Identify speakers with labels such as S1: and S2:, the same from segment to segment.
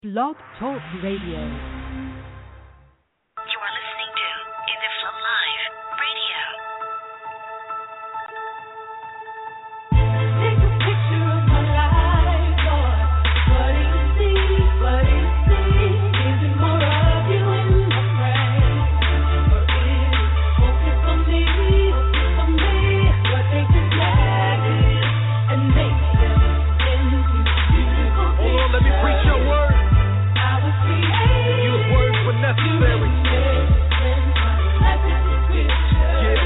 S1: Blog Talk Radio.
S2: You are listening to In the Flow Live Radio.
S3: Take a picture of my life, Lord. What do you see? What do you see? Is it more of you in my frame? Or is it focus on me, focus on me? What they can negative and make them into beautiful pictures.
S4: Oh, let me preach your word.
S3: I was created.
S4: Use words when necessary. Yeah.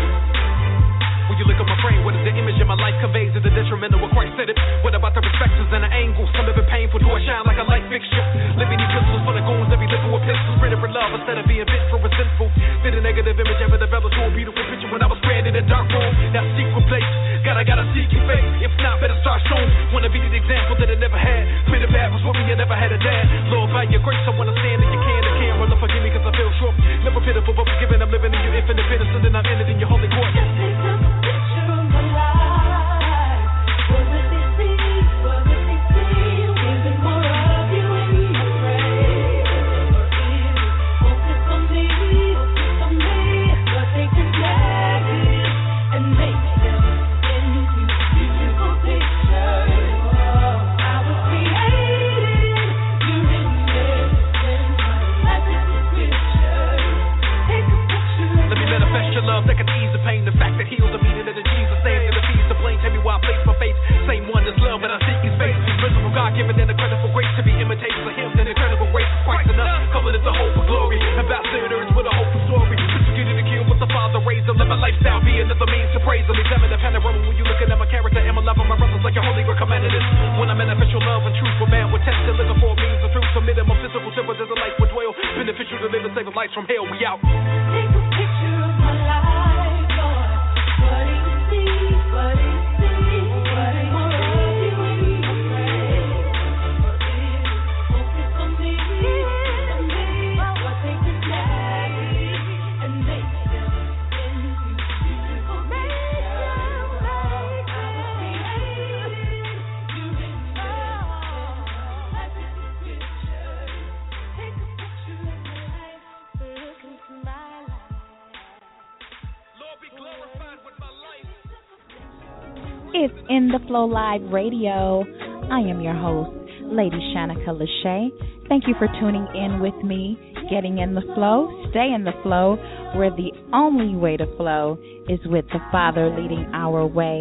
S4: When you look at my frame, what is the image of my life conveys? Is it detrimental what Christ said it? What about the perspectives and the angles? Some of it painful, do I shine like a light fixture? Living epistles for the goons, every living with pistols. Written for love instead of being vengeful and sinful. Did a negative image ever develop to a beautiful picture when I was stranded in a dark room? That secret place, gotta seek your faith. If not, better start soon. Wanna be the example that I never had. Pretty bad was with me, I never had a dad. Lord, by your grace, I wanna stand in your can. The camera, Lord, forgive me cause I feel short. Never pitiful, but forgiven. I'm living in your infinite goodness, and then I'm in it in your holy court.
S3: Just take a picture of my life. What would they see? What would they see? Is it more of you in my frame? Or is it focus on me, focus on me? What they can negative and make them into beautiful pictures. I was created, you're in this, and my life is a picture. Take a picture of
S4: Let me manifest your love that can ease the pain. The fact that heals the meaning of the Jesus name. And the fees the blame. Tell me why I place my faith. Same one as love, but I seek his face. Principle God given and the credible grace to be imitators of him. Then incredible grace is Christ enough. Covenant the hope of glory. Ambassadors with a hopeful story. Persecuted and killed, but the Father raised him. Let my lifestyle be another means to praise him. Examine the panorama when you looking at my character and my love of my brothers like your holy word commanded us. When I manifest your love and truth, for man will test and looking for a means of truth. Submit him a physical temper, there's a life would dwell. Beneficial to live and save lives from hell. We out.
S3: Take a picture of my life, Lord. What do you see? What do you see? What is more of you in my frame? Or is it focus on me, focus on me? What they can negative and make them into beautiful pictures. I was created, you're in this, and life is a picture. Take a picture of my life, look into my life.
S4: Lord, be glorified with my life.
S5: It's In the Flow Live Radio. I am your host, Lady Shanika Lachey. Thank you for tuning in with me, getting in the flow, stay in the flow, where the only way to flow is with the Father leading our way.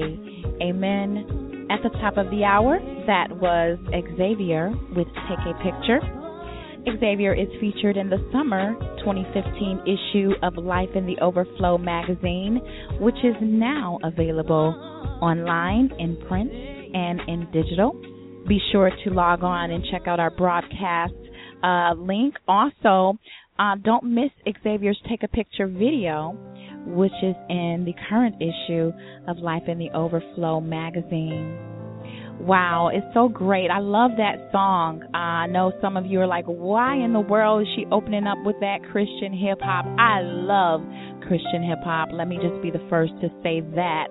S5: Amen. At the top of the hour, that was Xavier with Take a Picture. Xavier is featured in the summer 2015 issue of Life in the Overflow magazine, which is now available online, in print, and in digital. Be sure to log on and check out our broadcast link. Also, don't miss Xavier's Take a Picture video, which is in the current issue of Life in the Overflow magazine. Wow, it's so great. I love that song. I know some of you are like, why in the world is she opening up with that Christian hip-hop? I love Christian hip-hop. Let me just be the first to say that.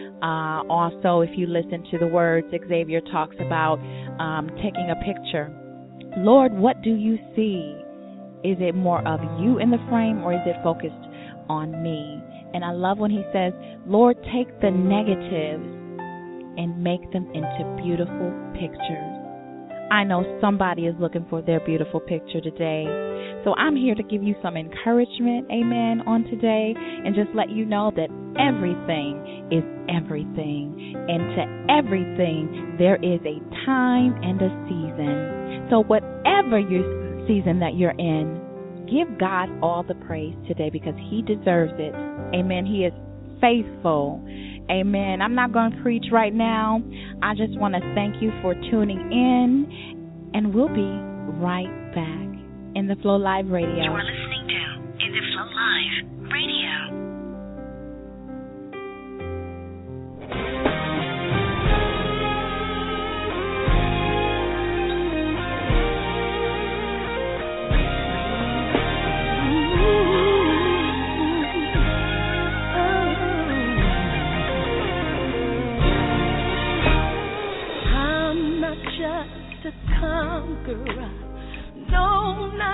S5: Also, if you listen to the words, Xavier talks about taking a picture. Lord, what do you see? Is it more of you in the frame, or is it focused on me? And I love when he says, Lord, take the negatives and make them into beautiful pictures. I know somebody is looking for their beautiful picture today. So I'm here to give you some encouragement, amen, on today, and just let you know that everything is everything. And to everything, there is a time and a season. So whatever your season that you're in, give God all the praise today because he deserves it. Amen. He is faithful. Amen. I'm not going to preach right now. I just want to thank you for tuning in, and we'll be right back in the Flow Live Radio.
S2: You are listening to In the Flow Live Radio.
S3: I'm not just a conqueror.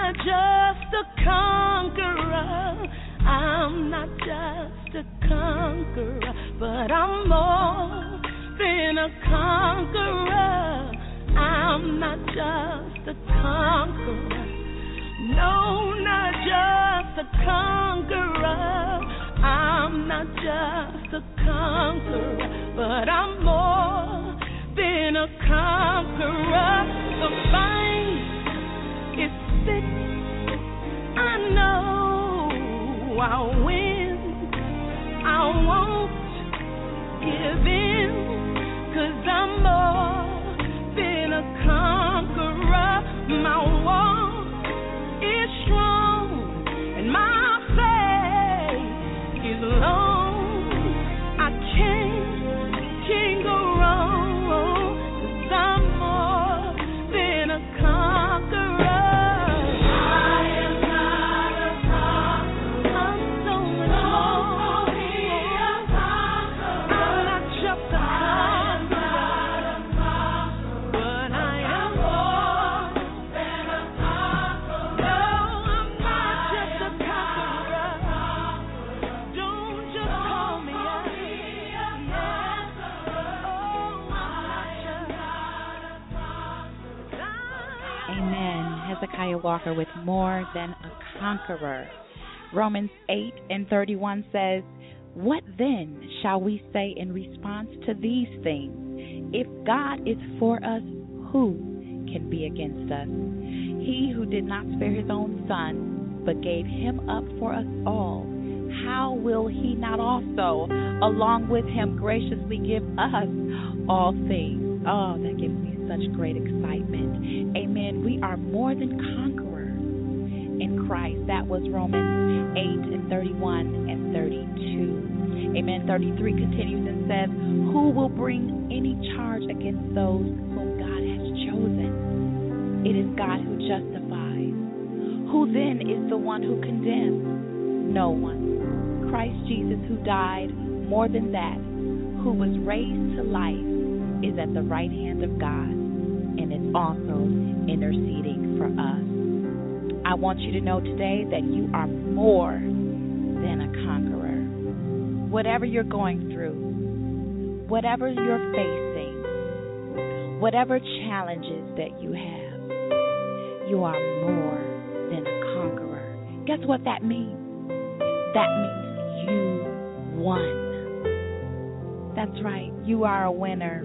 S3: not just a conqueror. I'm not just a conqueror, but I'm more than a conqueror. I'm not just a conqueror. No, not just a conqueror. I'm not just a conqueror, but I'm more than a conqueror. The fight is fixed. I know I'll win. I won't give in, 'cause I'm more than a conqueror. My walk is strong and my faith is long. I can't go wrong, 'cause I'm more than a conqueror. I am not a conqueror. I'm so much more. I'm not just a conqueror, but I am more than a conqueror. No, I'm not just a conqueror. Don't just call me a
S5: Amen. Hezekiah Walker with More Than a Conqueror. Romans 8:31 says, "What then shall we say in response to these things? If God is for us, who can be against us? He who did not spare his own son, but gave him up for us all, how will he not also, along with him, graciously give us all things?" Oh, that gives me such great excitement. Amen. We are more than conquerors in Christ. That was Romans 8:31 and 32. Amen. 33 continues and says, "Who will bring any charge against those whom God has chosen? It is God who justifies. Who then is the one who condemns? No one. Christ Jesus, who died, more than that, who was raised to life, is at the right hand of God and is also interceding for us." I want you to know today that you are more than a conqueror. Whatever you're going through, whatever you're facing, whatever challenges that you have, you are more than a conqueror. Guess what that means? That means you won. That's right, you are a winner.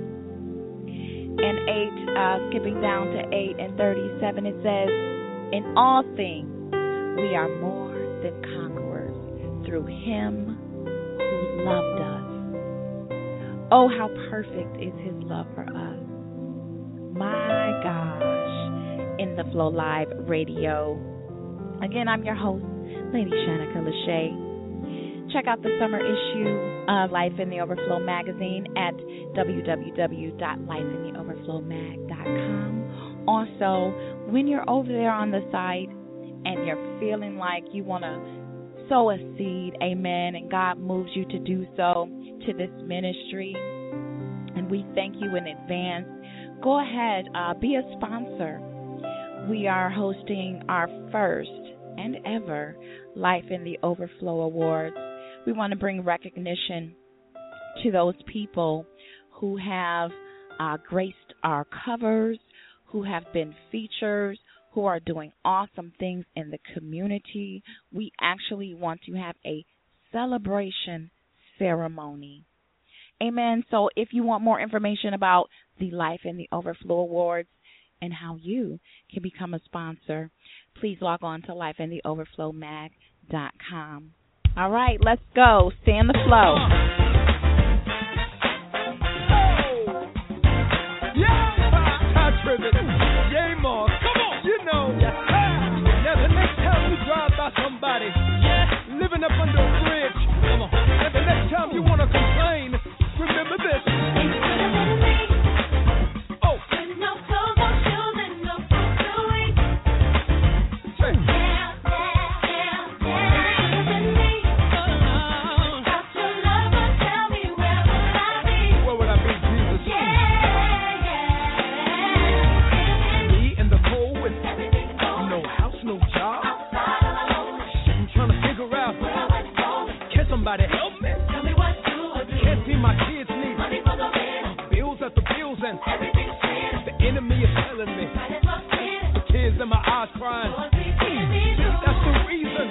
S5: And skipping down to 8:37, it says, "In all things we are more than conquerors through him who loved us." Oh, how perfect is his love for us. My gosh. In the Flow Live Radio. Again, I'm your host, Lady Shanika Lachey. Check out the summer issue of Life in the Overflow magazine at www.lifeintheoverflowmag.com. Also, when you're over there on the site and you're feeling like you want to sow a seed, amen, and God moves you to do so to this ministry, and we thank you in advance, go ahead, be a sponsor. We are hosting our first and ever Life in the Overflow Awards. We want to bring recognition to those people who have graced our covers, who have been features, who are doing awesome things in the community. We actually want to have a celebration ceremony. Amen. So if you want more information about the Life in the Overflow Awards and how you can become a sponsor, please log on to lifeintheoverflowmag.com. All right, let's go. Stay in the flow.
S6: Yay, Mark. Come on. You know. Now, the next time you drive by somebody living up under a bridge, come on. And the next time you want to complain, remember this. Oh. With no clothes, no shoes, and no food to eat. Say. Down. tears in my eyes crying. That's the reason.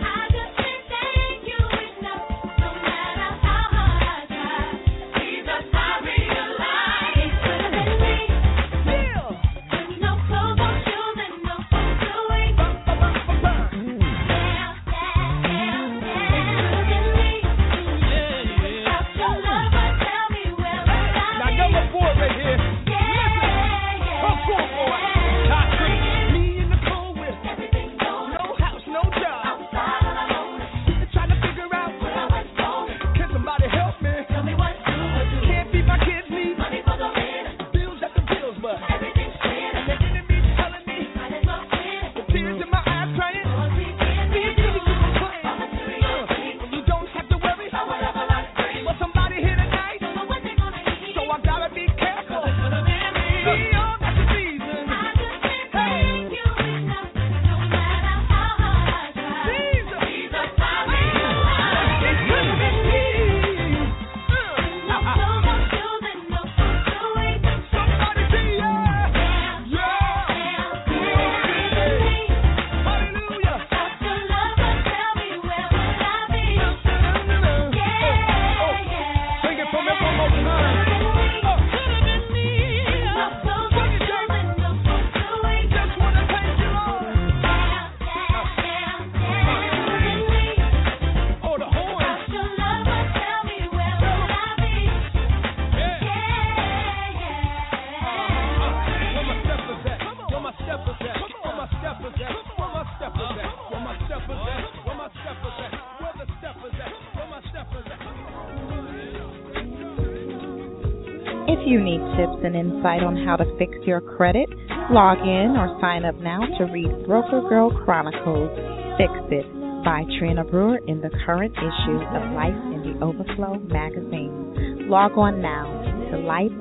S5: If you need tips and insight on how to fix your credit, log in or sign up now to read Broker Girl Chronicles Fix It by Trina Brewer in the current issue of Life in the Overflow magazine. Log on now to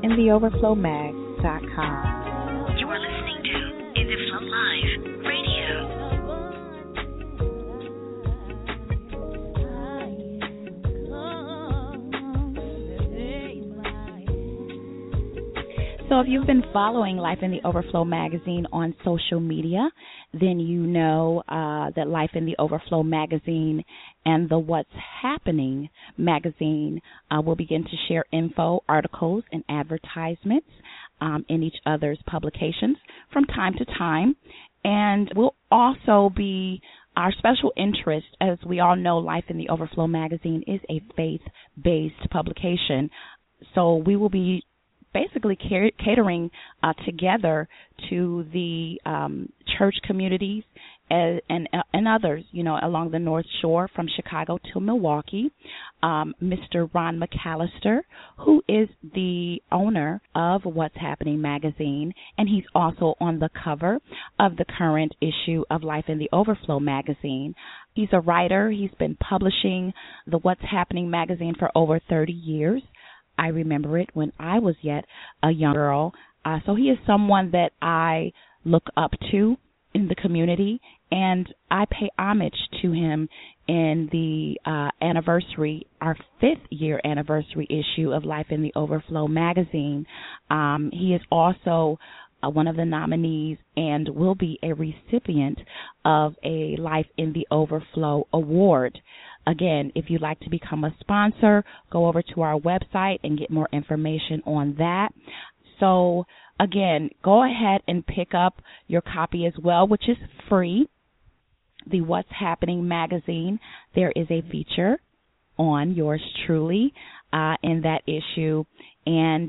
S5: lifeintheoverflowmag.com.
S2: You are listening to In the Flow Live Radio.
S5: So if you've been following Life in the Overflow magazine on social media, then you know that Life in the Overflow magazine and the What's Happening magazine will begin to share info, articles, and advertisements in each other's publications from time to time. And will also be our special interest, as we all know, Life in the Overflow magazine is a faith-based publication. So we will be basically catering together to the church communities and others, you know, along the North Shore from Chicago to Milwaukee. Mr. Ron McAllister, who is the owner of What's Happening magazine, and he's also on the cover of the current issue of Life in the Overflow magazine. He's a writer. He's been publishing the What's Happening magazine for over 30 years. I remember it when I was yet a young girl. So he is someone that I look up to in the community, and I pay homage to him in the anniversary, our 5th year anniversary issue of Life in the Overflow magazine. He is also one of the nominees and will be a recipient of a Life in the Overflow award. Again, if you'd like to become a sponsor, go over to our website and get more information on that. So, again, go ahead and pick up your copy as well, which is free. The What's Happening magazine, there is a feature on yours truly in that issue. And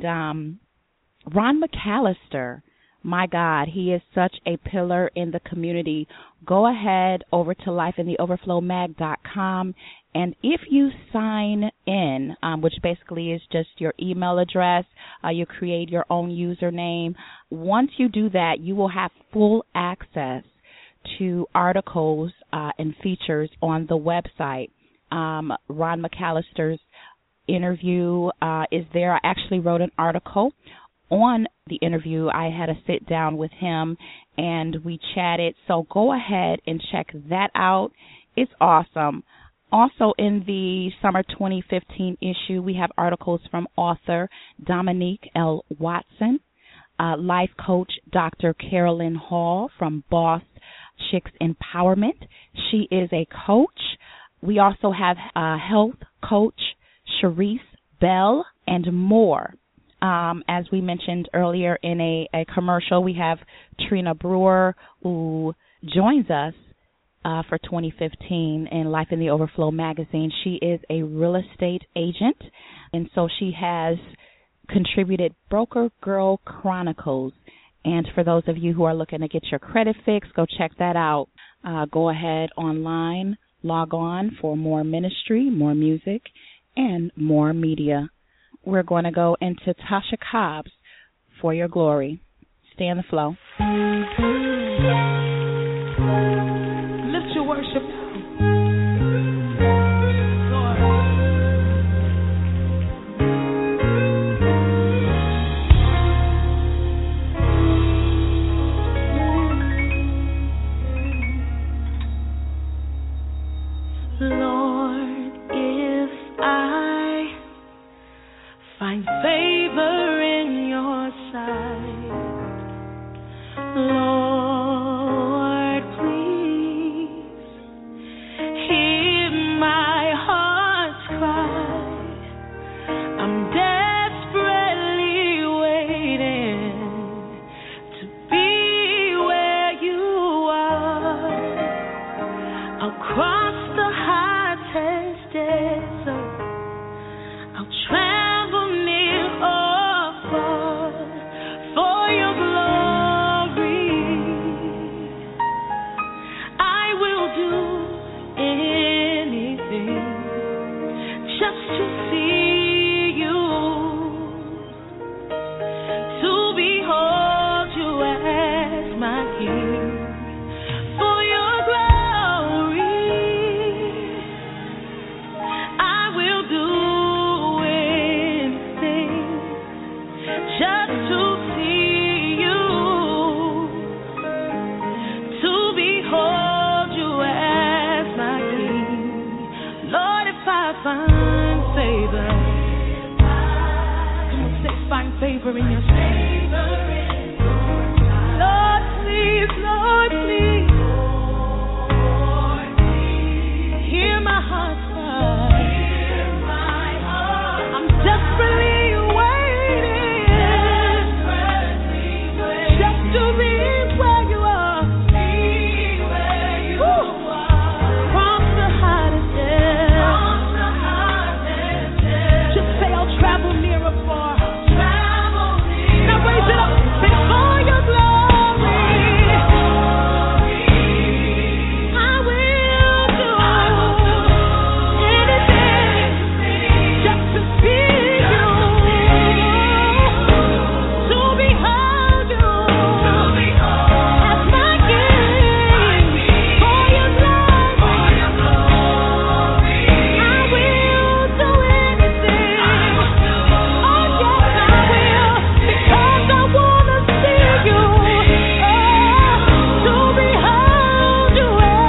S5: Ron McAllister, my God, he is such a pillar in the community. Go ahead over to lifeintheoverflowmag.com, and if you sign in, which basically is just your email address, you create your own username. Once you do that, you will have full access to articles and features on the website. Ron McAllister's interview is there. I actually wrote an article on the interview. I had a sit down with him and we chatted. So go ahead and check that out. It's awesome. Also in the summer 2015 issue, we have articles from author Dominique L. Watson. life coach Dr. Carolyn Hall from Boss Chicks Empowerment. She is a coach. We also have health coach Sharice Bell and more. As we mentioned earlier in a commercial, we have Trina Brewer, who joins us for 2015 in Life in the Overflow magazine. She is a real estate agent, and so she has contributed Broker Girl Chronicles. And for those of you who are looking to get your credit fixed, go check that out. Go ahead online, log on for more ministry, more music, and more media. We're going to go into Tasha Cobbs, For Your Glory. Stay in the flow.
S3: Lift your worship. Lord, if I find favor in your sight, Lord, please hear my heart's cry. I'm desperately waiting to be where you are. I'll cross the hottest desert. I'll travel near or far for your glory. I will do anything just to see you, to behold you as my King. For your glory, I will do anything just to see you, to behold you as my King. Lord, if I find favor, come on, say find favor in your sight. Lord, please, Lord, please. Hear my heart cry. I'm desperately waiting just to be where you are. Woo. Cross the hottest desert. Just say I'll travel near or far. Now raise it up. Say for your glory. I will do anything just to see you, to behold you as my King. For your glory, I will do anything. Oh yes, I will, because I wanna see you, to behold you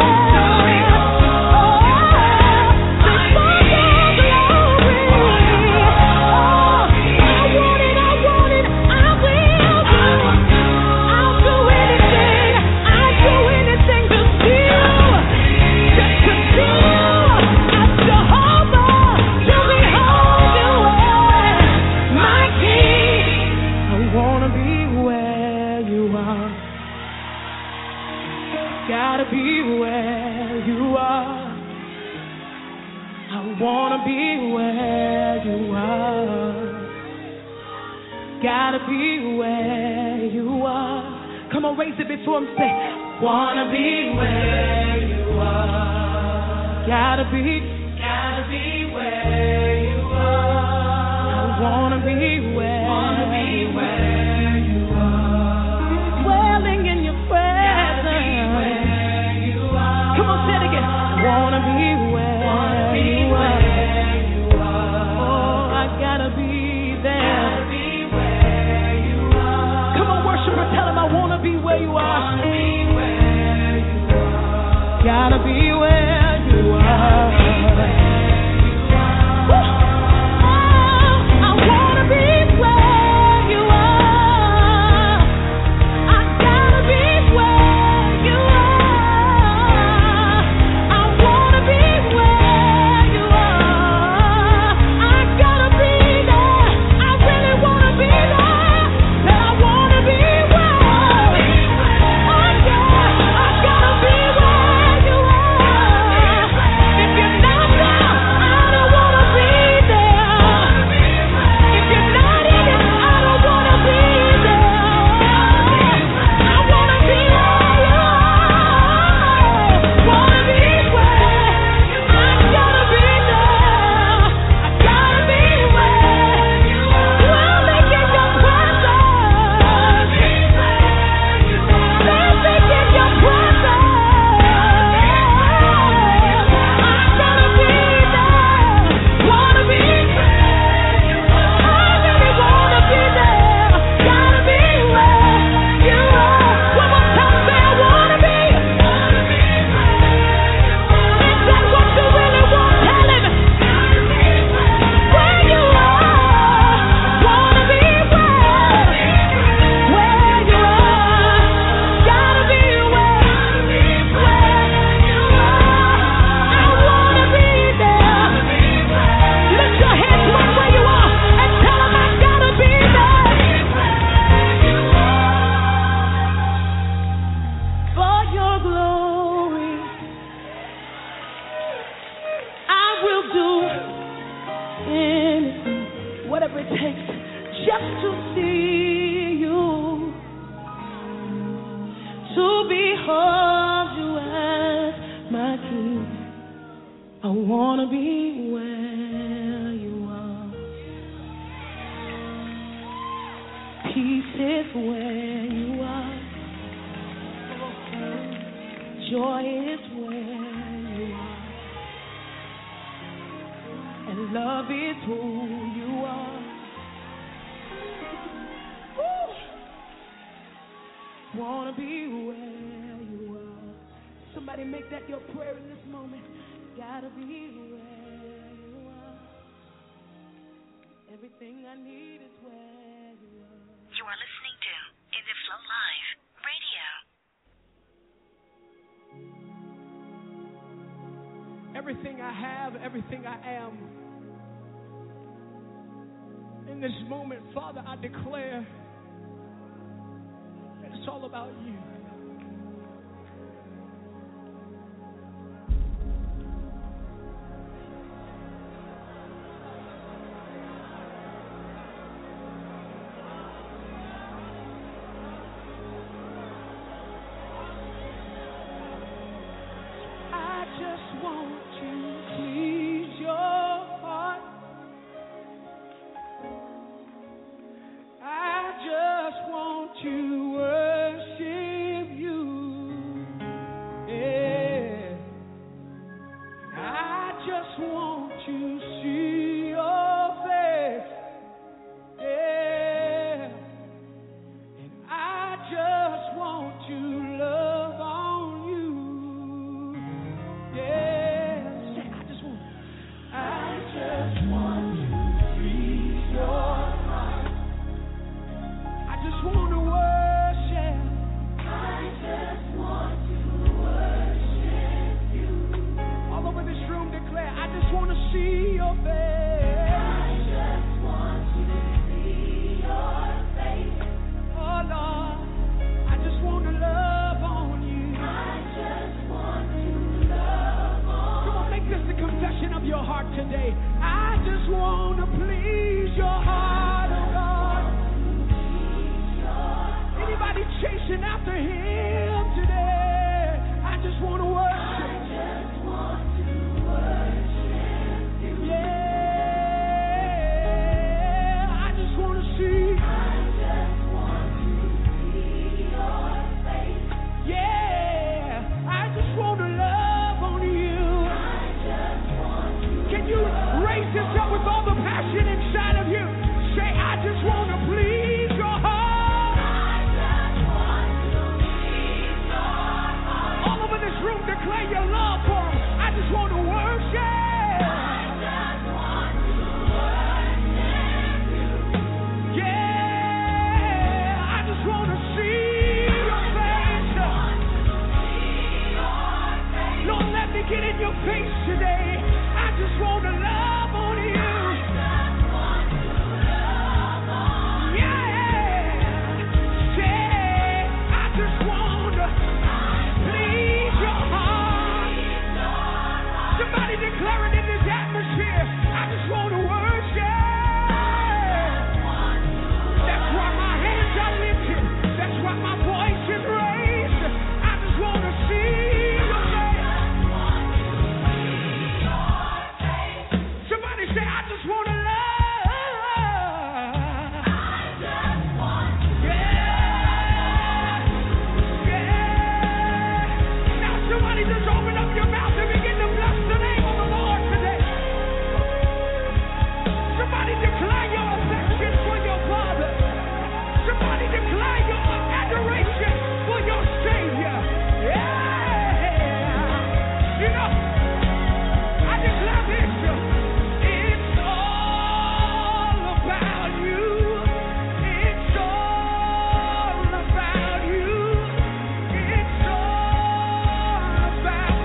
S3: Gotta be where you are. I wanna be where you are. Gotta be where you are. Come on, raise it before him. Say, wanna be where you are. Gotta be where you are. I wanna be where you are. Dwelling in your presence. Come on, say it again. Wanna be where you are. Oh, I gotta be there. Come on, worshiper, tell him I wanna be where you are. Gotta be where you are. I wanna be where you are. wanna be where you are. Peace is where you are. Joy is where you are. And love is who you are. Woo! Wanna be where you are. Somebody make that your prayer in this moment. Gotta be where you are. Everything I need is where you are.
S2: You are listening to In the Flow Live Radio.
S6: Everything I have, everything I am. In this moment, Father, I declare that it's all about you.
S3: About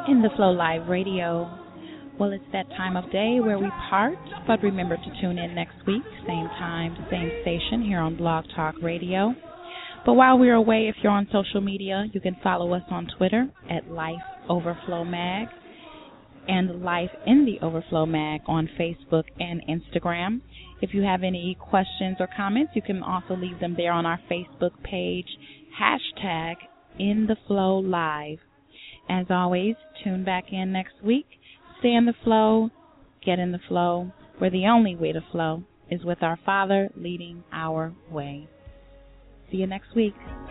S5: In the Flow Live Radio. Well, it's that time of day where we part, but remember to tune in next week, same time, same station here on Blog Talk Radio. But while we're away, if you're on social media, you can follow us on Twitter at Life Overflow Mag and Life in the Overflow Mag on Facebook and Instagram. If you have any questions or comments, you can also leave them there on our Facebook page, hashtag In the Flow Live. As always, tune back in next week. Stay in the flow, get in the flow, where the only way to flow is with our Father leading our way. See you next week.